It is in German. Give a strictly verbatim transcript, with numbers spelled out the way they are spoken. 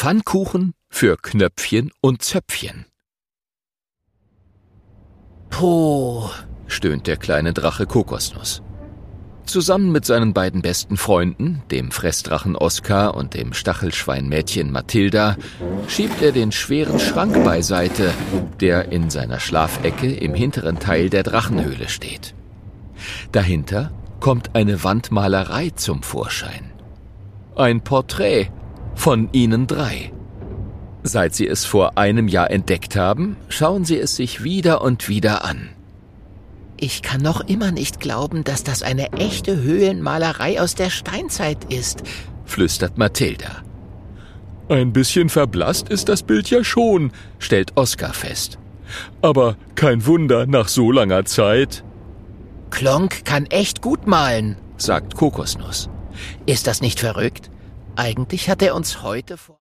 Pfannkuchen für Knöpfchen und Zöpfchen. »Puh«, stöhnt der kleine Drache Kokosnuss. Zusammen mit seinen beiden besten Freunden, dem Fressdrachen Oskar und dem Stachelschweinmädchen Mathilda, schiebt er den schweren Schrank beiseite, der in seiner Schlafecke im hinteren Teil der Drachenhöhle steht. Dahinter kommt eine Wandmalerei zum Vorschein. Ein Porträt von ihnen drei. Seit sie es vor einem Jahr entdeckt haben, schauen sie es sich wieder und wieder an. »Ich kann noch immer nicht glauben, dass das eine echte Höhlenmalerei aus der Steinzeit ist«, flüstert Mathilda. »Ein bisschen verblasst ist das Bild ja schon«, stellt Oskar fest. »Aber kein Wunder nach so langer Zeit.« »Klonk kann echt gut malen«, sagt Kokosnuss. »Ist das nicht verrückt? Eigentlich hat er uns heute vor...«